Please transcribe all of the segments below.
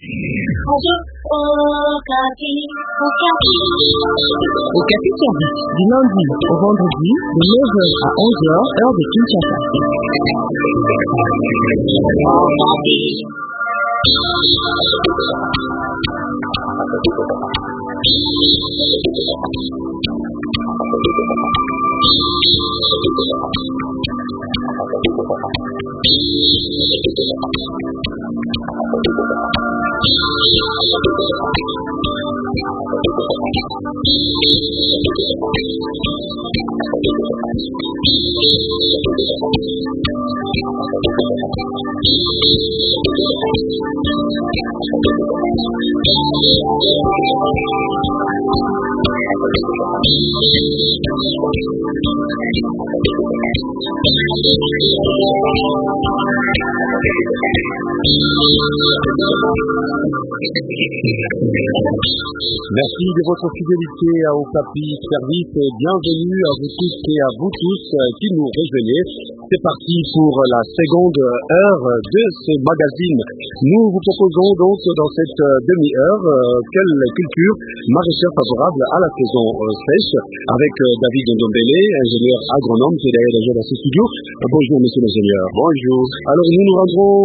Okapi Service, du lundi au vendredi, de 9h à 11h, heure de Kinshasa. Merci de votre fidélité à Okapi Service et bienvenue à vous tous et à vous tous qui nous rejoignez. C'est parti pour la seconde heure de ce magazine. Nous vous proposons donc dans cette demi-heure quelle culture maraîchère favorable à la saison sèche avec David Ndombele, ingénieur agronome qui est derrière dans ce studio. Bonjour monsieur l'ingénieur. Bonjour. Alors nous nous rendrons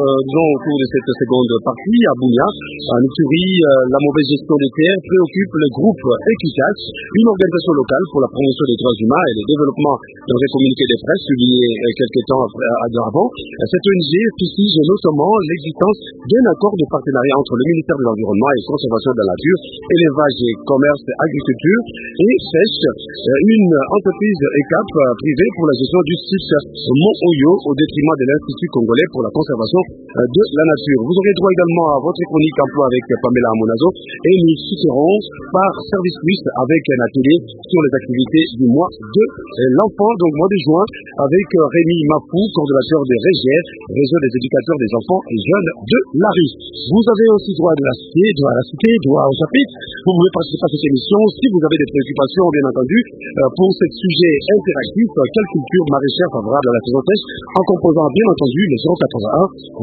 au cours de cette seconde partie à Bounia, en Ituri. La mauvaise gestion des terres préoccupe le groupe Equitax, une organisation locale pour la promotion des droits humains et le développement dans un communiqué de presse publié quelques temps avant. Cette ONG précise notamment l'existence d'un accord de partenariat entre le ministère de l'Environnement et Conservation de la Nature, élevage et commerce, agriculture et pêche, une entreprise ECAP privée pour la gestion du site Mont-Oyo au détriment de l'Institut congolais pour la conservation de la nature. Vous aurez droit également à votre chronique emploi avec Pamela Amonazo et nous citerons par Service Plus avec un atelier sur les activités du mois de l'enfant, donc mois de juin, avec Rémi Mafou, coordonnateur des REGER, Réseau des éducateurs des enfants et jeunes de la rue. Vous avez aussi droit de la cité, droit au chapitre. Vous pouvez participer à cette émission si vous avez des préoccupations, bien entendu, pour ce sujet interactif, quelle culture maraîchère favorable à la saison sèche, en composant bien entendu le 081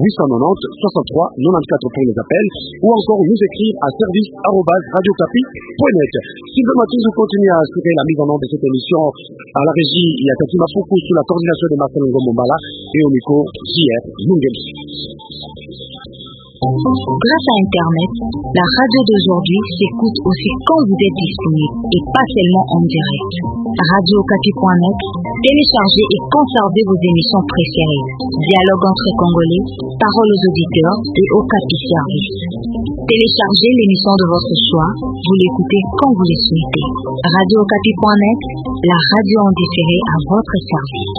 890 63 94 pour les appels, ou encore nous écrire à service@radiocapi.net. Sylvain Mathieu, vous continuez à assurer la mise en œuvre de cette émission. À la régie, il y a Katima Foukou sous la coordination de Marcel Ngomombala et au micro, JR Mungeli. Grâce à Internet, la radio d'aujourd'hui s'écoute aussi quand vous êtes disponible et pas seulement en direct. RadioOkapi.net, téléchargez et conservez vos émissions préférées. Dialogue entre Congolais, paroles aux auditeurs et Okapi Service. Téléchargez l'émission de votre choix, vous l'écoutez quand vous le souhaitez. RadioOkapi.net, la radio en différé à votre service.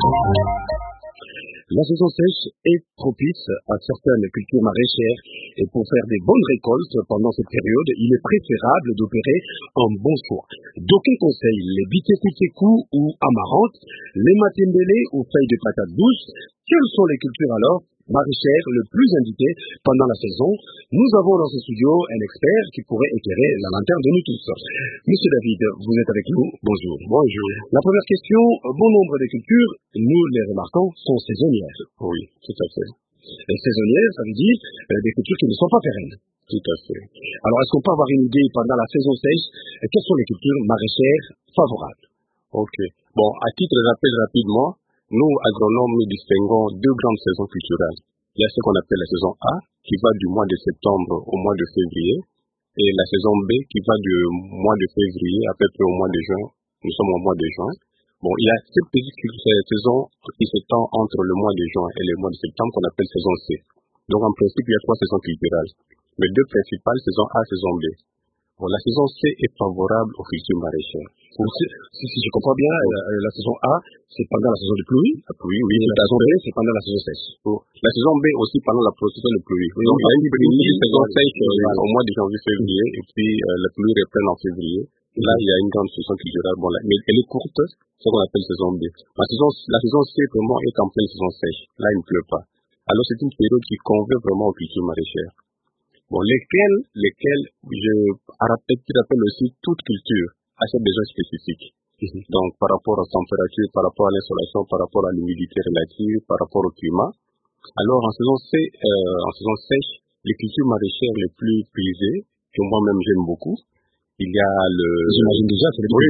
La saison sèche est propice à certaines cultures maraîchères et pour faire des bonnes récoltes pendant cette période, il est préférable d'opérer un bon choix. D'aucuns conseillent les biteku ou amarantes, les matembele ou feuilles de patates douces. Quelles sont les cultures alors maraîchères le plus indiquées pendant la saison? Nous avons dans ce studio un expert qui pourrait éclairer la lanterne de nous tous. Monsieur David, vous êtes avec nous. Bonjour. Bonjour. La première question, bon nombre de cultures, nous les remarquons, sont saisonnières. Oui, tout à fait. Et saisonnières, ça veut dire des cultures qui ne sont pas pérennes. Tout à fait. Alors, est-ce qu'on peut avoir une idée pendant la saison sèche, quelles sont les cultures maraîchères favorables? Ok. Bon, à titre de rappel rapidement, nous, agronomes, nous distinguons deux grandes saisons culturelles. Il y a ce qu'on appelle la saison A, qui va du mois de septembre au mois de février, et la saison B, qui va du mois de février à peu près au mois de juin. Nous sommes au mois de juin. Bon, il y a cette petite saison qui s'étend entre le mois de juin et le mois de septembre qu'on appelle saison C. Donc, en principe, il y a trois saisons culturelles. Mais deux principales, saison A, saison B. Bon, la saison C est favorable aux cultures maraîchères. Si je comprends bien, la saison A, c'est pendant la saison de pluie. La pluie, oui. Et la saison B, c'est pendant la saison sèche. La saison B aussi pendant la saison de pluie. Donc, il y a une saison sèche au mois de janvier-février, et puis la pluie reprend en février. Là, il y a une grande saison culturelle. Bon, mais elle est courte, c'est ce qu'on appelle saison B. La saison C, vraiment, est en pleine saison sèche. Là, il ne pleut pas. Alors, c'est une période qui convient vraiment aux cultures maraîchères. Bon, lesquelles, qui rappelle aussi toute culture a ses besoins spécifiques. Donc, par rapport aux températures, par rapport à l'insolation, par rapport à l'humidité relative, par rapport au climat. Alors, en saison sèche, il les cultures maraîchères les plus prisées, que moi-même j'aime beaucoup, il y a J'imagine déjà, c'est le oui.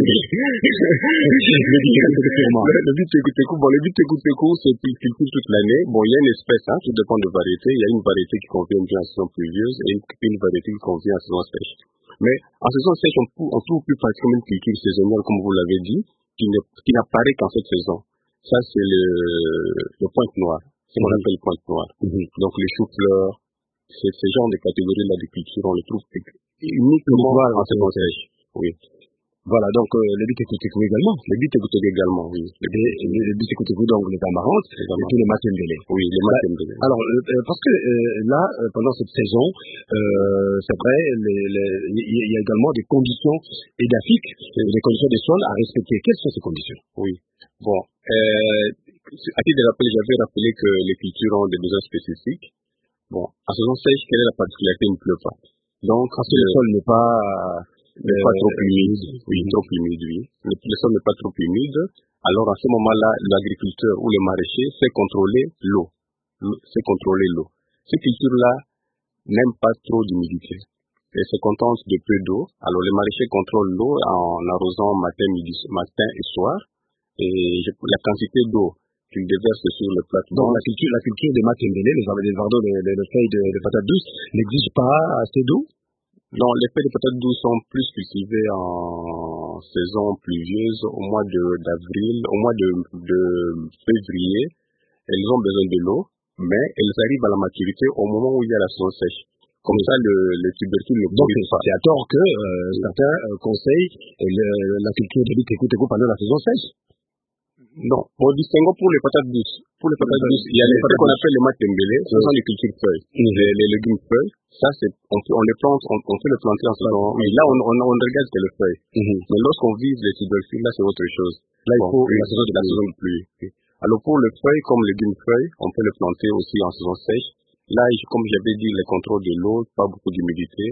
Le Le biteku, c'est une culture toute l'année. Bon, il y a une espèce, tout dépend de variété. Il y a une variété qui convient bien en saison pluvieuse et une variété qui convient en saison sèche. Mais en saison sèche, on trouve plus particulièrement une culture saisonnière, comme vous l'avez dit, qui n'apparaît qu'en cette saison. Ça, c'est le pointe noire. C'est ce qu'on appelle le pointe noire. Donc, les choux-fleurs, c'est ce genre de catégories-là de culture, on les trouve uniquement en saison sèche. Oui. Voilà, donc les biteku également. Les biteku également, oui. Les biteku, donc les tamarantes, et puis les matembele. Oui, les matembele. Alors, parce que là, pendant cette saison, c'est vrai, il y a également des conditions édaphiques, des conditions des sols à respecter. Quelles sont ces conditions? Oui. Bon, à titre de rappel, j'avais rappelé que les cultures ont des besoins spécifiques. Bon, en saison sèche, quelle est la particularité? Il ne pleut pas. Donc, parce que le sol n'est pas trop humide. Oui, trop humide, oui. Le sol n'est pas trop humide. Alors, à ce moment-là, l'agriculteur ou le maraîcher sait contrôler l'eau. Ces cultures-là n'aiment pas trop d'humidité. Elles se contentent de peu d'eau. Alors, les maraîchers contrôlent l'eau en arrosant matin et soir. Et la quantité d'eau qu'ils déversent sur le plateau. Donc, la culture des matembele, les feuilles de patates douces, n'exige pas assez d'eau? Non, les feuilles de patates douces sont plus cultivées en saison pluvieuse, au mois d'avril, au mois de février. Elles ont besoin de l'eau, mais elles arrivent à la maturité au moment où il y a la saison sèche. Comme ça, le tubercule ne pourrit pas. C'est à tort que certains conseillent la culture de biteku pendant la saison sèche. Non, bon, distinguons pour les patates douces. Pour les patates douces, il y a ce qu'on appelle les matembele, ce sont les cultures feuilles. Les légumes feuilles, ça on les plante, on fait le planter en saison. Mais là, on regarde que les feuilles. Mais lorsqu'on vise les tubercules, là, c'est autre chose. Là, il faut la saison de pluie. Alors pour les feuilles, comme légumes feuilles, on peut les planter aussi en saison sèche. Là, comme j'avais dit, les contrôles de l'eau, pas beaucoup d'humidité,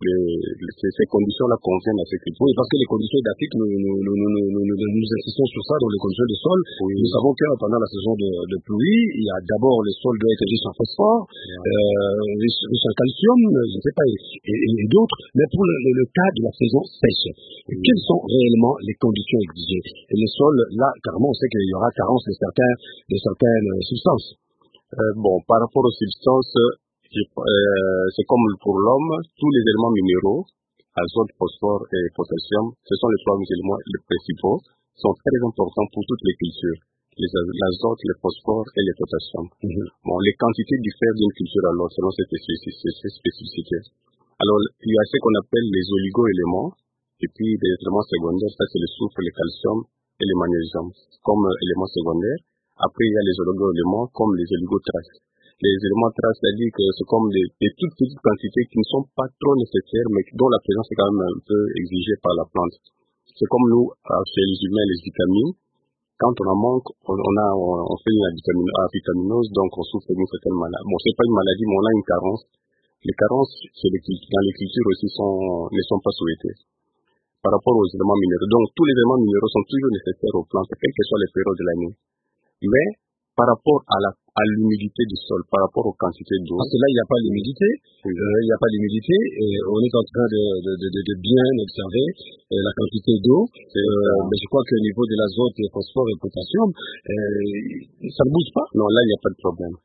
ces conditions-là conviennent à ces cultures. Oui, parce que les conditions édaphiques, nous insistons sur ça dans les conditions de sol. Oui. Nous savons que pendant la saison de pluie, il y a d'abord le sol doit être riche en phosphore, riche en calcium, je ne sais pas, et d'autres. Mais pour le cas de la saison sèche, quelles sont réellement les conditions exigées? Et le sol, là, carrément, on sait qu'il y aura carence de certaines substances. Bon, par rapport aux substances, c'est comme pour l'homme, tous les éléments minéraux, azote, phosphore et potassium, ce sont les trois éléments les principaux, sont très importants pour toutes les cultures. L'azote, le phosphore et le potassium. Bon, les quantités diffèrent d'une culture à l'autre selon ces spécificités. Alors, il y a ce qu'on appelle les oligo-éléments, et puis des éléments secondaires, ça c'est le soufre, le calcium et le magnésium, comme éléments secondaires. Après, il y a les oligo-éléments comme les oligotraces. Les éléments traces, c'est-à-dire que c'est comme des toutes petites quantités qui ne sont pas trop nécessaires, mais dont la présence est quand même un peu exigée par la plante. C'est comme nous, chez les humains, les vitamines. Quand on en manque, on fait une vitaminose, donc on souffre d'une certaine maladie. Bon, c'est pas une maladie, mais on a une carence. Les carences, dans les cultures aussi, ne sont pas souhaitées. Par rapport aux éléments minéraux. Donc, tous les éléments minéraux sont toujours nécessaires aux plantes, quelles que soient les périodes de l'année. Mais par rapport à l'humidité du sol, par rapport aux quantités d'eau. Parce que là, il n'y a pas d'humidité. Il n'y a pas d'humidité. Et on est en train de bien observer la quantité d'eau. Mais je crois qu'au niveau de l'azote, le phosphore et le potassium, ça ne bouge pas. Non, là, il n'y a pas de problème.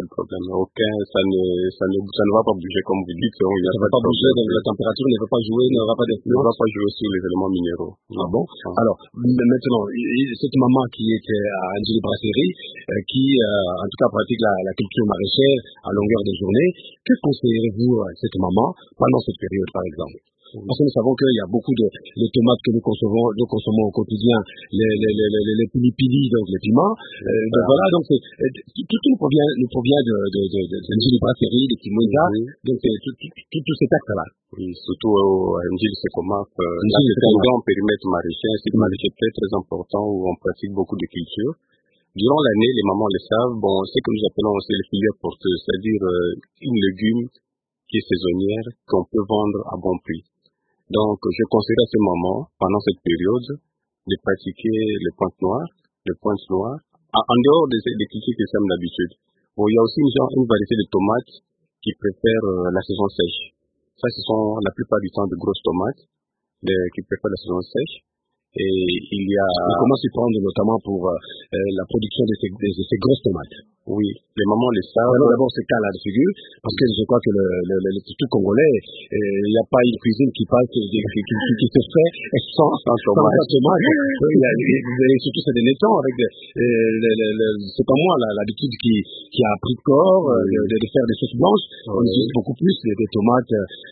Ça ne va pas bouger comme vous dites. Ça ne va pas bouger, donc la température ne va pas jouer, n'aura pas d'influence. Ne va pas jouer sur les éléments minéraux. Ah bon? Alors, maintenant, cette maman qui était à Angeli Brasserie, qui, en tout cas, pratique la culture maraîchère à longueur de journée, que conseillerez-vous à cette maman pendant cette période, par exemple? Parce que nous savons qu'il y a beaucoup les tomates que nous consommons au quotidien, les pili-pili, donc les piments. Donc voilà, donc tout nous provient de brasserie, de Kimoïda, donc tous ces textes-là. Oui, surtout à Angel Sekomaf, c'est un grand périmètre maraîcher, c'est un maraîcher très très important où on pratique beaucoup de cultures. Durant l'année, les mamans le savent, bon, c'est que nous appelons aussi les filières porteuses, c'est-à-dire une légume qui est saisonnière, qu'on peut vendre à bon prix. Donc, je conseille à ces mamans, pendant cette période, de pratiquer les pointes noires, en dehors des cultures qu'ils sèment d'habitude. Bon, il y a aussi une variété de tomates qui préfèrent la saison sèche. Ça, ce sont la plupart du temps de grosses tomates qui préfèrent la saison sèche. Et il y a... Comment s'y prendre notamment pour la production de ces grosses tomates? Oui, les mamans le savent. Alors d'abord c'est cas là de figure, parce que je crois que le tout congolais, il n'y a pas une cuisine qui passe, qui se fait sans tomates. Et surtout ces derniers temps, avec c'est pas moi l'habitude qui a pris corps de faire des sauces blanches. On utilise beaucoup plus des tomates.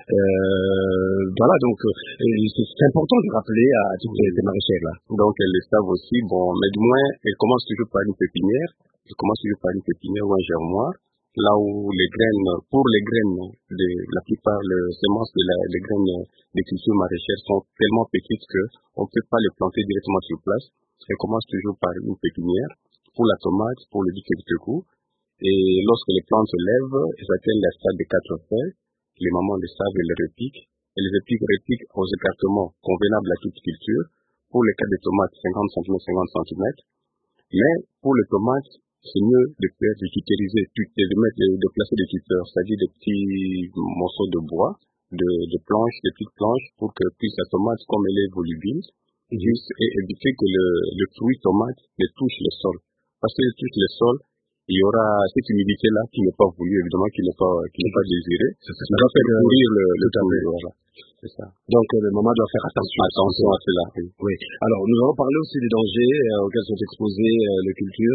Voilà, donc c'est important de rappeler à toutes ces maraîchères là. Donc elles le savent aussi, bon, mais du moins elles commencent toujours par une pépinière. Je commence toujours par une pépinière ou un germoir, là où les graines, pour les graines, la plupart, les semences les graines des cultures maraîchères sont tellement petites qu'on ne peut pas les planter directement sur place. Elles commencent toujours par une pépinière, pour la tomate, pour le coups. Et lorsque les plantes se lèvent, elles atteignent la stade de 4 feuilles, les mamans le savent, elles les repiquent. Et les repiquent aux écartements convenables à toute culture. Pour les cas des tomates, 50 cm, 50 cm. Mais pour les tomates, c'est mieux de faire de tutériser, de placer des tuteurs, c'est-à-dire des petits morceaux de bois, de planches, des petites planches, pour que puisse la tomate, comme elle est volubile, juste et éviter que le fruit tomate ne touche le sol. Parce qu'il touche le sol, il y aura cette humidité-là qui n'est pas voulue, évidemment, qui n'est pas désirée. Ça va faire pourrir le fruit, voilà. C'est ça. Donc, le maman doit faire attention à cela. Oui. Alors, nous allons parler aussi des dangers auxquels sont exposées les cultures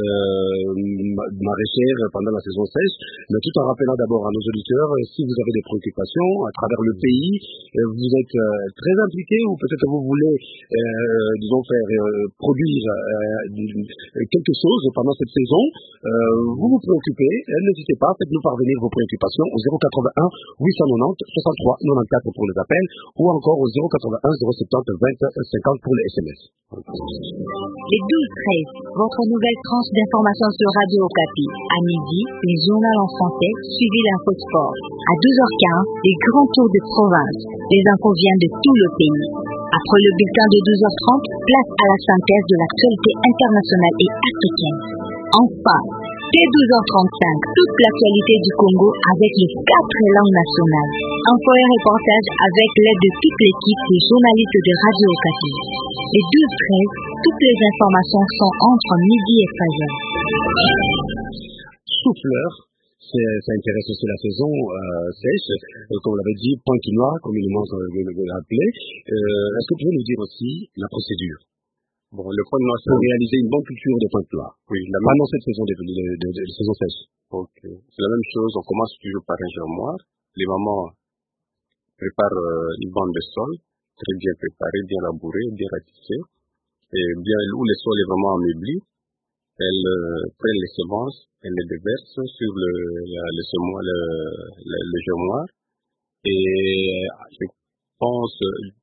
maraîchères pendant la saison sèche. Mais tout en rappelant d'abord à nos auditeurs, si vous avez des préoccupations à travers le pays, vous êtes très impliqués ou peut-être vous voulez, disons, faire produire quelque chose pendant cette saison, vous vous préoccupez, n'hésitez pas, faites-nous parvenir vos préoccupations au 081 890 63 94 pour les appels ou encore au 081 070 20 50 pour les SMS. Les 12-13, votre nouvelle tranche d'information sur Radio Okapi. À midi, les journaux en français, suivi d'infos sport. À 12h15, les grands tours de province. Les infos viennent de tout le pays. Après le bulletin de 12h30, place à la synthèse de l'actualité internationale et africaine. Enfin, dès 12h35, toute l'actualité du Congo avec les 4 langues nationales. Info et reportage avec l'aide de toute l'équipe des journalistes de Radio Okapi. Les 12-13, toutes les informations sont entre midi et 13h. Souffleur, ça intéresse aussi la saison sèche. Comme on l'avait dit, Pointe-Noire, comme il nous l'a appelé. Est-ce que tu peux nous dire aussi la procédure? Bon, le Pointe-Noire, pour réaliser une bonne culture de Pointe-Noire. Oui, pendant cette saison de saison sèche. Ok. C'est la même chose, on commence toujours par un germoir. Les mamans préparent une bande de sol, très bien préparée, bien labourée, bien ratissée, et bien où le sol est vraiment ameubli. Elles prennent les semences, elles les déversent sur le germoir, et je pense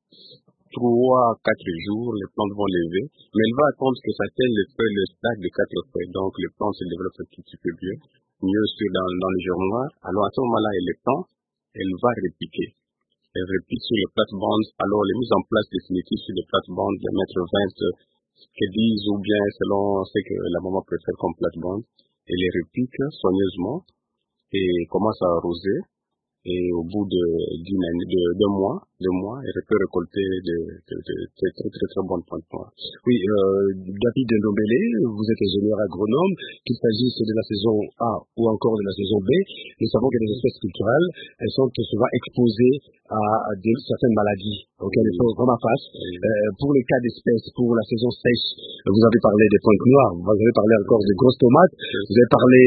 3-4 jours, les plantes vont lever, mais elle va attendre que ça atteigne le stade de 4 feuilles, donc les plantes se développent un tout petit peu mieux dans le germoir. Alors à ce moment-là, elle les tend, elle va repiquer. Elle repique sur les plates-bandes, alors les mises en place définitives sur les plates-bandes, de mettre 20 qu'elles disent, ou bien selon ce que la maman préfère comme plate-bande, elle les repique soigneusement et commence à arroser. Et au bout d'un mois, elle peut récolter de très bonnes plantes noires. Oui, David Ndombele, vous êtes ingénieur agronome, qu'il s'agisse de la saison A ou encore de la saison B. Nous savons que les espèces culturelles, elles sont souvent exposées à certaines maladies auxquelles elles font vraiment face. Pour les cas d'espèces, pour la saison sèche, vous avez parlé des pointes noires, vous avez parlé encore de grosses tomates, vous avez parlé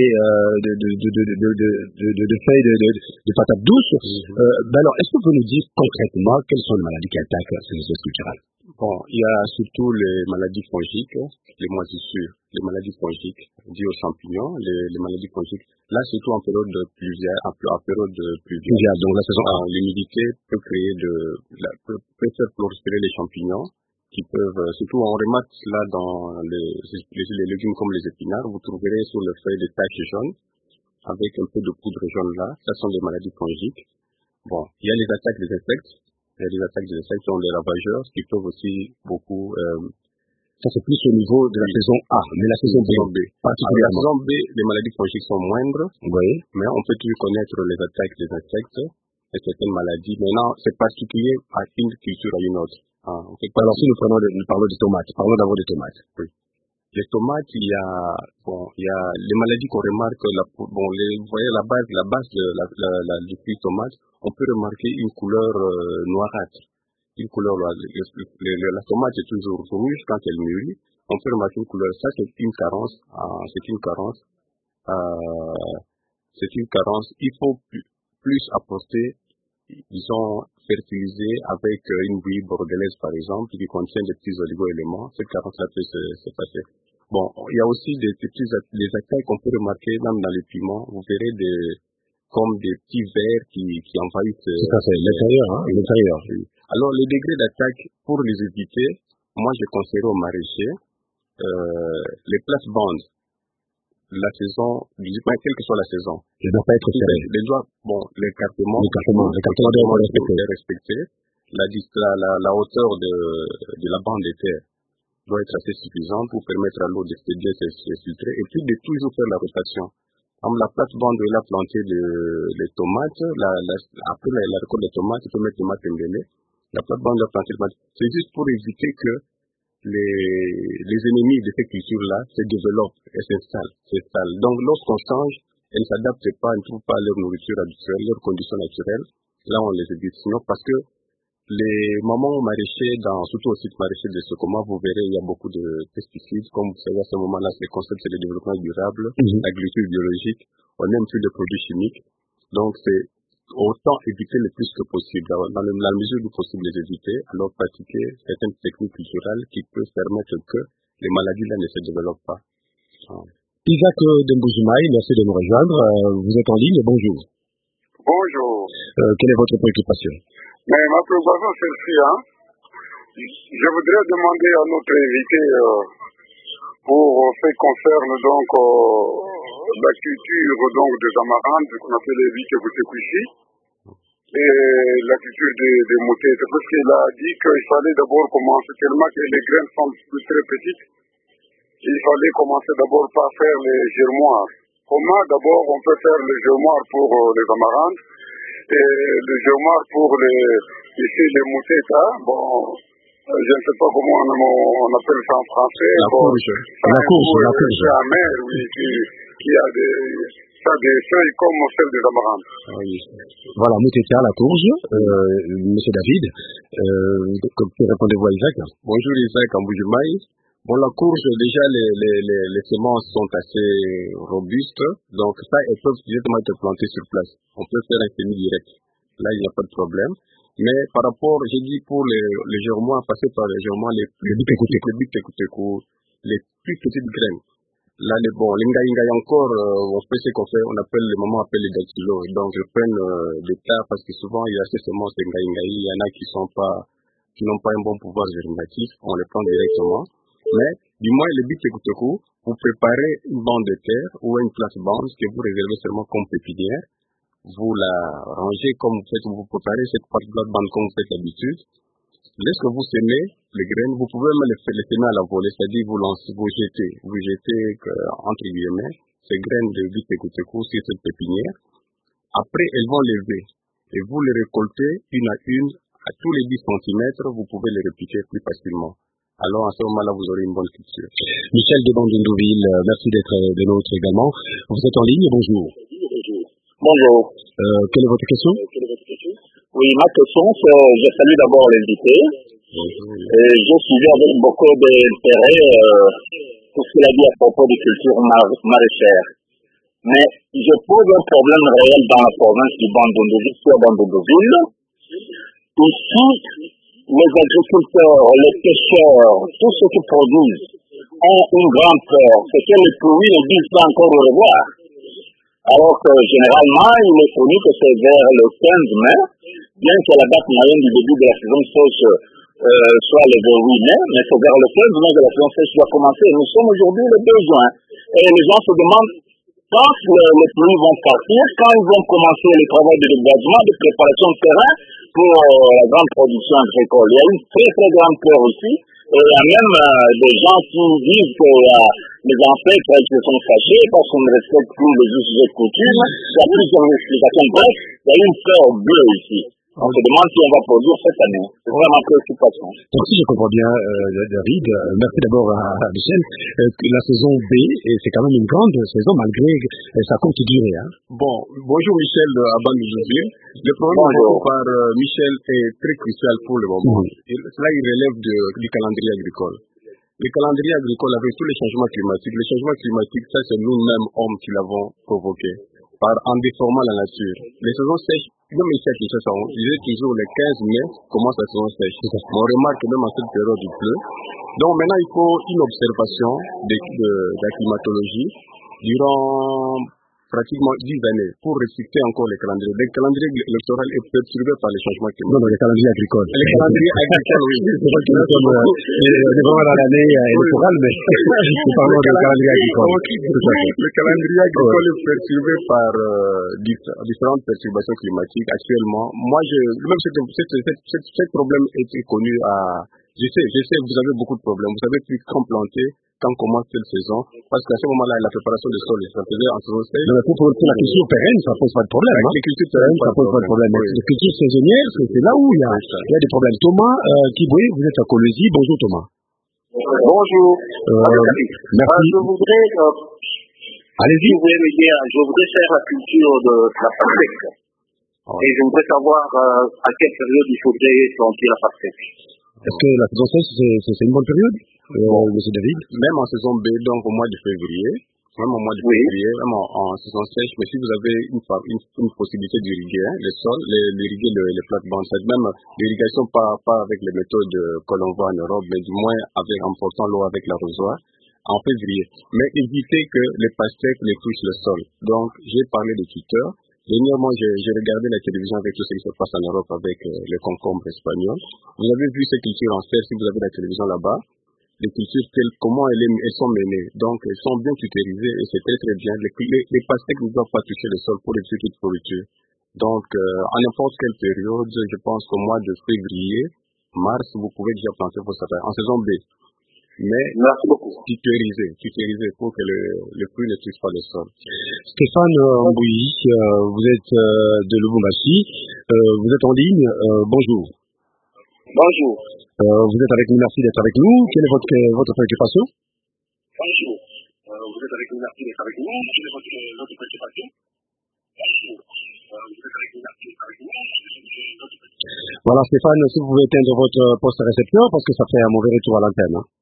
de feuilles de patates douces. Alors, est-ce que vous pouvez nous dire concrètement quelles sont les maladies qui attaquent ces espèces culturelles? Bon, il y a surtout les maladies fongiques, les moisissures, les maladies fongiques dues aux champignons, les maladies fongiques. Là, surtout en période pluviale, donc la saison l'humidité peut faire proliférer les champignons qui peuvent, surtout on remarque là dans les légumes comme les épinards, vous trouverez sur le feuille des taches jaunes avec un peu de poudre jaune là. Ça sont des maladies fongiques. Bon, il y a les attaques des insectes. Il y a des attaques des insectes qui sont les ravageurs, qui peuvent aussi beaucoup Ça, c'est plus au niveau de la saison A, mais la saison B, particulièrement. La saison B, les maladies fongiques sont moindres, oui. Mais on peut toujours connaître les attaques des insectes et certaines maladies. Maintenant, c'est particulier à une culture à une autre. Alors, si nous parlons de tomates, parlons d'abord des tomates. Oui. Les tomates, il y a les maladies qu'on remarque, vous voyez la base du fruit tomate, on peut remarquer une couleur noirâtre. Une couleur, la tomate est toujours rouge quand elle mûrit. On peut remarquer une couleur, ça c'est une carence. Il faut plus apporter, disons, fertiliser avec une bouillie bordelaise par exemple, qui contient des petits oligo-éléments. Cette carence-là peut se passer. Bon, il y a aussi des attaques qu'on peut remarquer même dans les piments. Vous verrez comme des petits vers qui envahissent. Tout à fait, l'intérieur. Oui. Alors, les degrés d'attaque, pour les éviter, moi, je conseillerais aux maraîchers les places-bandes. La saison, quelle que soit la saison. Ne doit pas être serré. L'écartement doit être respecté. La hauteur de la bande de terre doit être assez suffisante pour permettre à l'eau d'expédier ses filtrés. Et puis, de toujours faire la rotation. Comme la plate-bande de la plantée les tomates, après la récolte des tomates, il faut mettre tomates embellées. La plate-bande de la plantée de tomates. C'est juste pour éviter que les ennemis de cette culture-là se développent et s'installent. Donc, lorsqu'on change, elles ne s'adaptent pas, elles ne trouvent pas leur nourriture habituelle, leurs conditions naturelles. Là, on les évite. Sinon, parce que les mamans maraîchers, surtout au site maraîcher de Sokoma, vous verrez, il y a beaucoup de pesticides. Comme vous savez, à ce moment-là, le concept, c'est le développement durable, l'agriculture biologique. On n'aime plus les produits chimiques. Donc, c'est autant éviter le plus que possible. Dans la mesure du possible, les éviter, alors pratiquer certaines techniques culturelles qui peuvent permettre que les maladies-là ne se développent pas. Isaac Demboujumaï, merci de nous rejoindre. Vous êtes en ligne, bonjour. Bonjour. Quelle est votre préoccupation? Mais ma préoccupation, c'est celle-ci. Je voudrais demander à notre invité pour ce qui concerne donc la culture donc des amarantes, qu'on appelle les Vikekuishi, et la culture des moutons. Parce qu'il a dit qu'il fallait d'abord commencer, tellement que les graines sont très petites, il fallait commencer d'abord par faire les germoirs. Comment d'abord on peut faire les germoirs pour les amarantes et les germoirs pour les moutons, je ne sais pas comment on appelle ça en français. La courge. La mer, oui, qui a des feuilles comme celles des amarantes. Oui. Voilà, Moutétia, la courge. Monsieur David, répondez-vous à Isaac? Bonjour Isaac Demboujumaï. Bon, la courge, déjà, les semences sont assez robustes. Donc, ça, elles peuvent directement être plantées sur place. On peut faire un semis direct. Là, il n'y a pas de problème. Mais par rapport, j'ai dit pour les germois, passer par les germois, les bikekuteku, les plus petites graines. Là, les ngaï encore, on fait ce qu'on fait, les mamans appellent les dactylos. Donc, je prends des tas parce que souvent, il y a ces semences de ngaï, il y en a qui n'ont pas un bon pouvoir germinatif. On les prend directement. Mais, du moins, les bikekuteku, vous préparez une bande de terre ou une place bande que vous réservez seulement comme pépinière. Vous la rangez comme vous préparez cette plate-bande comme vous faites d'habitude. Lorsque vous semez les graines, vous pouvez même les semer à la volée, c'est-à-dire vous jetez entre guillemets ces graines de bikekuteku sur cette pépinière. Après, elles vont lever et vous les récoltez une à une à tous les 10 cm, vous pouvez les répliquer plus facilement. Alors, à ce moment-là, vous aurez une bonne culture. Michel de Bandundouville, merci d'être de nôtre également. Vous êtes en ligne, bonjour. Bonjour. Quelle est votre question? Oui, ma question, c'est, je salue d'abord l'invité. Et je suivi avec beaucoup d'intérêt tout ce qu'il a dit à propos des cultures maraîchères. Mais je pose un problème réel dans la province du Bandundouville. Ici, les agriculteurs, les pêcheurs, tous ceux qui produisent ont une grande peur. C'est que les pluies ne disent pas encore au revoir. Alors que généralement, il est connu que c'est vers le 15 mai, bien que la date moyenne du début de la saison sèche soit le 28 mai, mais c'est vers le 15 mai que la saison sèche doit commencer. Nous sommes aujourd'hui le 2 juin. Et les gens se demandent quand les pluies vont partir, quand ils vont commencer le travail de dégagement, de préparation de terrain pour la grande production agricole. Il y a une très très grande peur aussi. Et il y a même des gens qui disent que les ancêtres se sont fâchés parce qu'on ne respecte plus les us et coutumes. Il y a plusieurs explications. Bref, il y a une peur bleue ici. On se demande si on va produire cette année. C'est vraiment préoccupation. Donc si je comprends bien, David, merci d'abord à Michel. La saison B, et c'est quand même une grande saison malgré sa courte durée. Hein. Bon, bonjour Michel, avant de vous dire. Le problème évoqué par Michel est très crucial pour le moment. Cela il relève du calendrier agricole. Le calendrier agricole avec tous les changements climatiques. Les changements climatiques, ça c'est nous-mêmes hommes qui l'avons provoqué en déformant la nature. Les saisons sèches, même ici à Kinshasa, on disait toujours le 15 mai commence la saison sèche. Mais on remarque que même en cette période il pleut. Donc maintenant il faut une observation de la climatologie durant pratiquement 10 années pour respecter encore les calendriers. Le calendrier électoral est perturbé par les changements climatiques. Non, le calendrier agricole. Le calendrier agricole, oui. C'est vrai que nous sommes vraiment dans l'année électorale, mais nous parlons du calendrier agricole. Le calendrier agricole est perturbé par différentes perturbations climatiques actuellement. Moi, même ce problème est connu à... Je sais, vous avez beaucoup de problèmes. Vous savez plus quand planter, quand commence cette saison, parce qu'à ce moment-là, la préparation des sols, ça faisait en saison sèche. Pour la culture pérenne, ça pose pas de problème. Les cultures pérennes, ça pose pas de problème. Oui. Les cultures saisonnières, c'est là où il y a des problèmes. Thomas Kiboué, vous êtes à Colosie. Bonjour Thomas. Bonjour. Merci. Je voudrais... Allez-y. Je voudrais faire la culture de la pastèque. Et je voudrais savoir à quelle période il faudrait planter la pastèque. Est-ce que la saison sèche, c'est une bonne période, monsieur David? Même en saison B, donc au mois de février, même en saison sèche, mais si vous avez une possibilité d'irriguer les sols, d'irriguer les plates-bandes, même l'irrigation pas avec les méthodes que l'on voit en Europe, mais du moins en portant l'eau avec l'arrosoir, en février. Mais évitez que les pastèques les touchent le sol. Donc, j'ai parlé des tuteurs. Dernièrement, j'ai regardé la télévision avec tout ce qui se passe en Europe avec les concombres espagnols. Vous avez vu ces cultures en serre, si vous avez la télévision là-bas, les cultures, comment elles sont menées. Donc, elles sont bien tutorisées et c'est très très bien. Les pastèques ne doivent pas toucher le sol pour éviter toute pourriture. Donc, à n'importe quelle période, je pense qu'au mois de février, mars, vous pouvez déjà planter vos sapins en saison B. Mais tutoriser pour que le fruit ne touche pas le sol. Stéphane Mbouyi, vous êtes de Lubumbashi, vous êtes en ligne, bonjour. Bonjour. Vous êtes avec nous, merci d'être avec nous. Quelle est votre préoccupation? Bonjour. Vous êtes avec nous, merci d'être avec nous. Quelle est votre préoccupation? Bonjour. Vous êtes avec nous, merci d'être avec nous. Voilà Stéphane, si vous pouvez éteindre votre poste récepteur parce que ça fait un mauvais retour à l'antenne. Hein.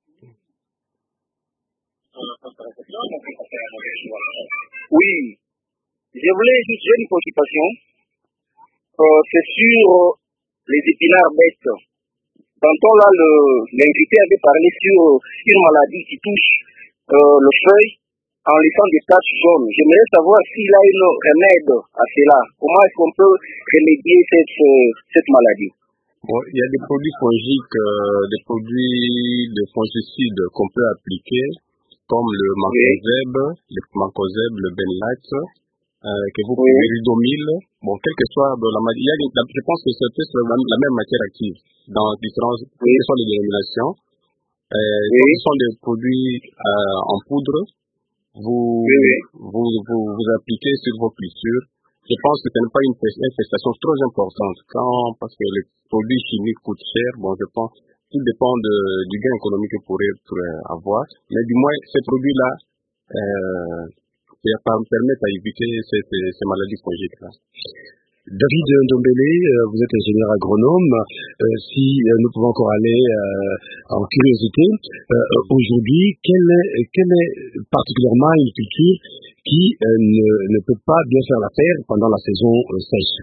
Oui, je voulais juste j'ai une préoccupation. C'est sur les épinards bêtes. Tantôt là, l'invité avait parlé sur une maladie qui touche le feuille en laissant des taches jaunes. J'aimerais savoir s'il a un remède à cela. Comment est-ce qu'on peut remédier cette maladie? Bon, il y a des produits fongiques, des produits de fongicides qu'on peut appliquer, comme le mancozeb, le benlax, que vous pouvez ridomil. Bon, quelle que soit la maladie, je pense que c'est la même matière active dans différentes, quelles que soient les dénominations. Ce sont des produits en poudre. Vous appliquez sur vos cultures. Je pense que ce n'est pas une infestation trop importante parce que les produits chimiques coûtent cher. Bon, je pense tout dépend du gain économique que vous pourrez avoir. Mais du moins, ces produits-là permettent à éviter ces maladies fongiques-là. David Ndombele, vous êtes ingénieur agronome. Si nous pouvons encore aller en curiosité, aujourd'hui, quelle est particulièrement une culture qui ne peut pas bien faire l'affaire pendant la saison sèche?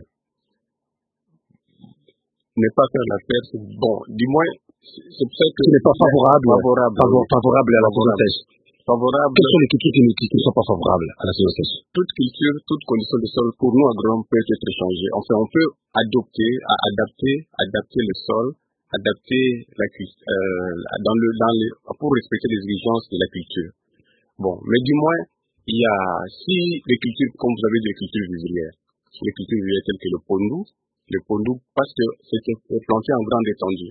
Ne pas faire l'affaire, bon, du moins, c'est peut-être que... Ce n'est pas favorable à la saison sèche. Quelles sont les cultures qui ne sont pas favorables à la saison sèche? Toute culture, toute condition de sol, pour nous agronomes, peut être changée. Enfin, on peut adapter le sol, adapter la culture, pour respecter les exigences de la culture. Bon, mais du moins, si les cultures, comme vous avez dit, les cultures vivrières telles que le pondou, parce que c'est planté en grande étendue.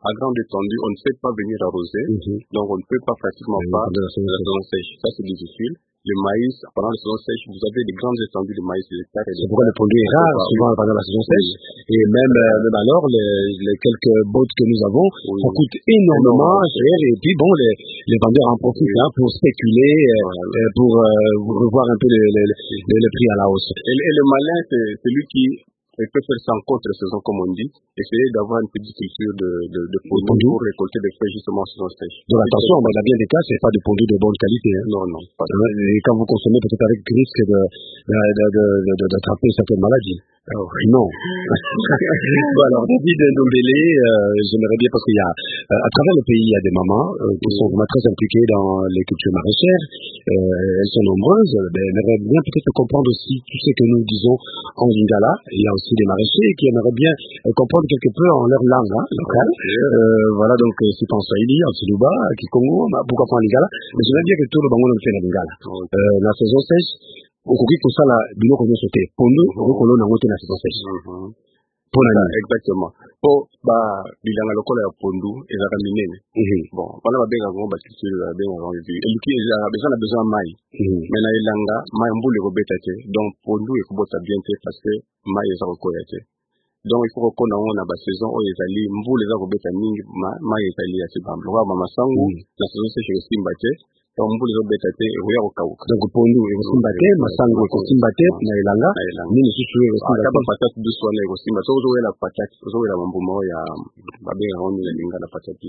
à grande étendue, on ne sait pas venir arroser, donc on ne peut pas pratiquement pas de la saison sèche. Ça, c'est difficile. Le maïs, pendant la saison sèche, vous avez des grandes étendues de maïs. C'est pourquoi le pondu est rare souvent pendant la saison sèche. Et même alors, les quelques bottes que nous avons, ça coûte énormément cher. Et puis bon, les vendeurs en profitent pour spéculer, pour revoir un peu le prix à la hausse. Et le malin, c'est celui qui peut faire ça en contre-saison, comme on dit, essayer d'avoir une petite culture de pondu pour récolter des feuilles justement en saison sèche. Donc attention, il y a bien des cas, c'est pas du pondu de bonne qualité. Hein. Non. Et quand vous consommez, peut-être avec risque d'attraper certaines maladies. Non. Bon, alors, David Ndombele, j'aimerais bien, parce qu'il y a, à travers le pays, il y a des mamans qui sont vraiment très impliquées dans les cultures maraîchères. Elles sont nombreuses. Elles aimeraient bien peut-être comprendre aussi tout ce que nous disons en lingala. Il y a aussi des maraîchers qui aimeraient bien comprendre quelque peu en leur langue locale. Voilà, donc c'est en Swahili, en Suluba, en Kikongo, pourquoi pas en lingala. Mais j'aimerais bien que tout le monde le fait en lingala. La saison sèche, okoki kosala biloko nyonso te pondu okolona yango te na saison sèche. Exactement. Po bilanga lokola ya pondu ezaka minene. Bon, wana babenga ngo culture babenga ngo eluki ezaka besoin mai. Mais na elanga mai mbula ekobeta te. Donc pondu ekobota bien te parce que mai eza kokoya te. Donc il faut qu'on ait une saison où les alliés mbula eza kobeta mingi mai ezali ya sibamba. Loba masango la saison sèche esimba te. Donc mbula ezobeta te ekoya kokauka. Donc pondu ekosimba te, masango ekosimba te na elanga. Nini susu ekosimba te. Patate douce wana ekosimba. So ozowela patate, ozowela mbuma ya babenga ngo ni linga na patate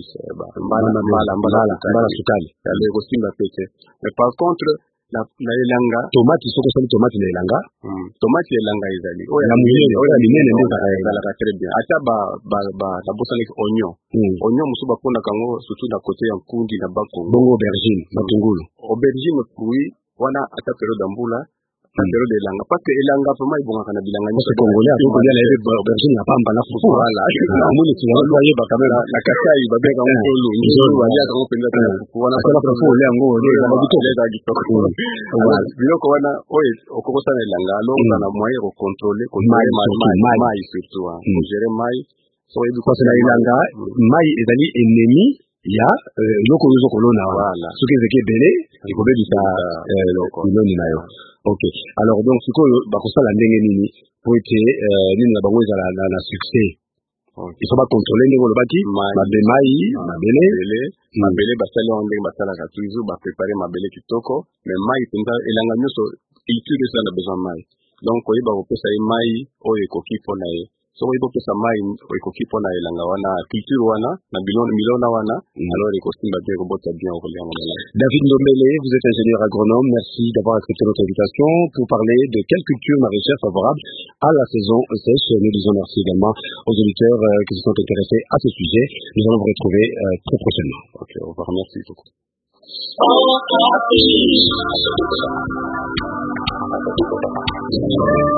mbala sukali. Ale ekosimba te. Mais par contre na elanga tomate soko sali tomate na elanga tomate elanga ezali oya minene ndio ezalaka très bien ata ba bosala oignon musu bapona kango surtout na côté ya nkundi na bakongo bongo aubergine matungulu aubergine fruit wana ata periode ya mbula periode de elanga parce que elanga vraiment ibongaka na bilanga nyonso congolais atoko lia lebe aubergine ya pamba na fufu voilà amoni tuna yeba kamera la kasai babeka ngolo nzolo balia kango penza na fufu wana kwa fufu le yango le gitoko voilà biloko wana oye okokosa na elanga alors na moyen ko contrôler mai surtout pour gérer mai so ebi kwa na elanga mai ezali ennemi ya loko yozo kolona voilà soki ezeki ebele ekobebisa biloni na yo. Ok, alors donc sikoyo bakosala ndenge nini po ete nini na bango ezala na succès. Il faut pas contrôler ndenge olobaki mabele basali yango ndenge basalaka toujours bapréparer mabele kitoko mais mai mpenza elanga nyonso culture eza na besoin mai donc oyeba kopesa ye mai oyo ekoki mpona ye soki oyeba kopesa mai ekoki mpona elanga wana culture wana na milona wana alors ekosimba bien ekobota bien okolia monela. David Ndombele, vous êtes ingénieur agronome, merci d'avoir accepté notre invitation pour parler de quelle culture maraîchère favorable à la saison sèche. Nous disons merci également aux auditeurs qui se sont intéressés à ce sujet. Nous allons vous retrouver très prochainement. Ok, au revoir, merci beaucoup. Oh,